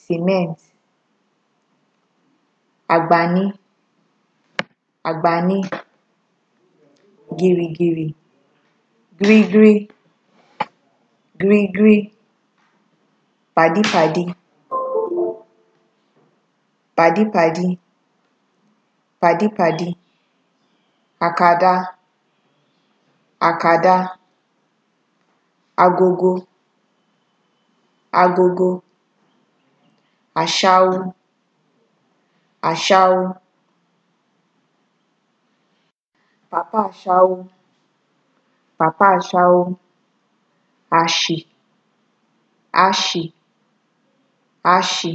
cement, agbani, agbani, girigiri, gree-gree, gree-gree, padi-padi, padi-padi, padi-padi, akada, akada, agogo, agogo, aṣáú, aṣáú, pàpá aṣáú, pàpá aṣáú, aṣì, aṣì, aṣì,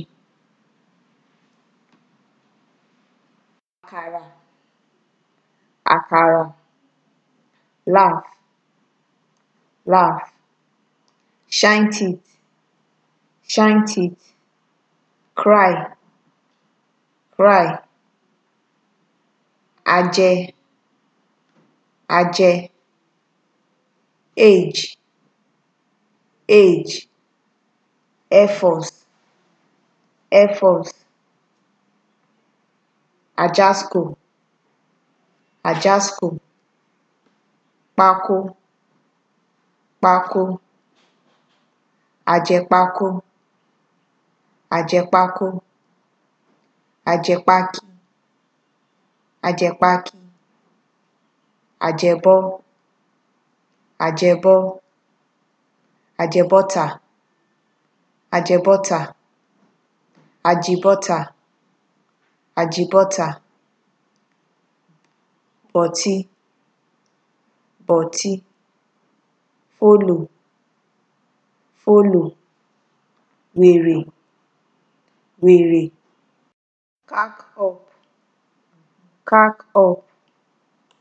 àkàrà, àkàrà, laugh, laugh, shine teeth, shine teeth, cry, cry, ajẹ, ajẹ, age, age, air force, air force, ajasco, ajasco, pákó, pákó, ajẹpákó, ajẹpákó, ajẹpákí, ajẹpákí, ajẹbọ́, ajẹbọ́, ajẹbọ́tà, ajẹbọ́tà, ajibọ́tà, ajibọ́tà, bọ̀tí, bọ̀tí, fólò, fólò, wèrè, wèrè, cack up, cack up,